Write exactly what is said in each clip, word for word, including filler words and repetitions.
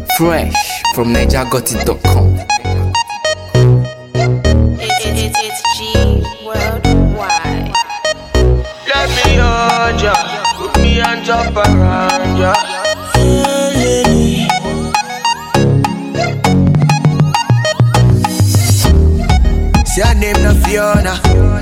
Fresh from Niger Got It dot com. It's, it's, it's G Worldwide. Let me hold ya, put me hands up around ya. See her name no Fiona.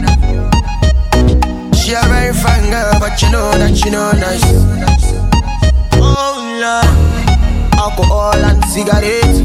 She a very fine girl, but you know that she no nice. Oh Lord, alcohol and cigarettes.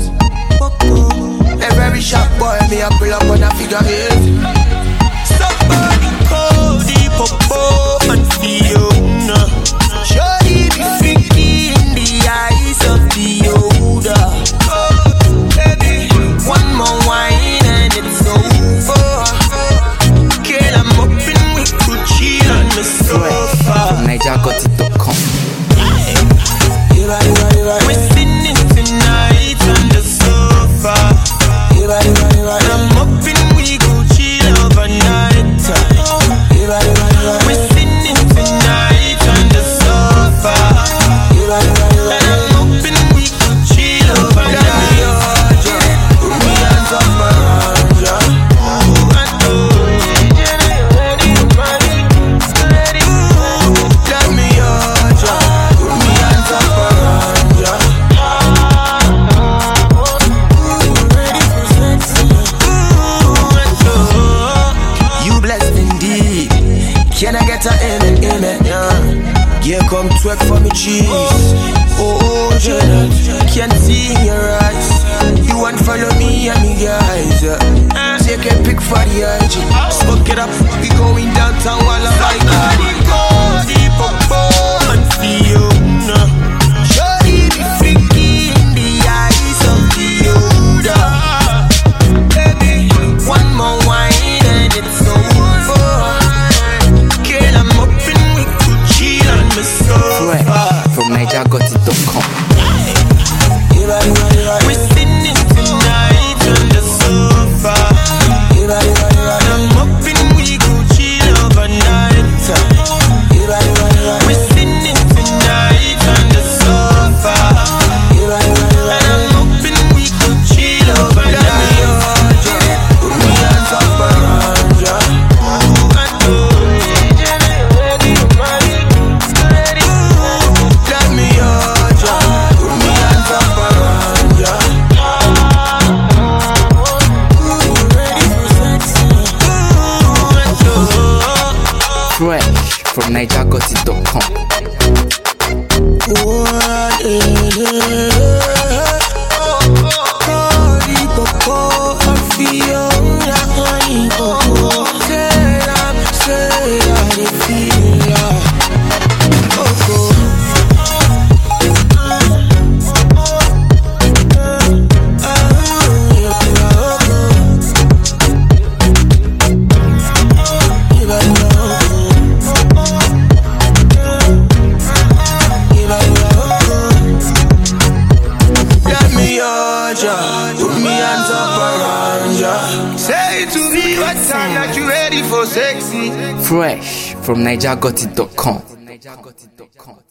Every shop boy me a pull up on a figure eight. Somebody call the popo and Fiona. Surely be freaky in the eyes of the older. Oh, baby, one more wine and it's over. Girl, I'm hoping we could chill on the sofa. From Niger Got It dot com. We're sitting tonight on the sofa. I'm hoping we go chill overnight. We're sitting tonight on the sofa. And I'm hoping we go chill overnight. Put me hands up around ya. Let me hold ya. Put me hands up around ya. You blessed indeed. Can I get a amen, amen, yeah. Yeah, come twerk for me, cheese. Oh, oh, Janet, can't see in your eyes. You want follow me and me guys, yeah. Take a pic for the I G. Smoke it up, we going downtown while I'm like Somebody call the popo and Fiona. Surely be freaky in the eyes of the older. Baby, one more wine and it's over. Girl, I'm hoping we could chill on the sofa. Fresh from Niger Got It dot com. We're sitting tonight on the sofa. I'm hoping we go chill overnight. We're sitting tonight on the sofa. And I'm hoping we go chill overnight. Put me hands up around ya. Let me hold ya. Put me hands up around ya. Fresh from Niger Got It dot com. Put me hands up around ya. Say to me what time that you ready for sexy. Fresh from Niger Got It dot com.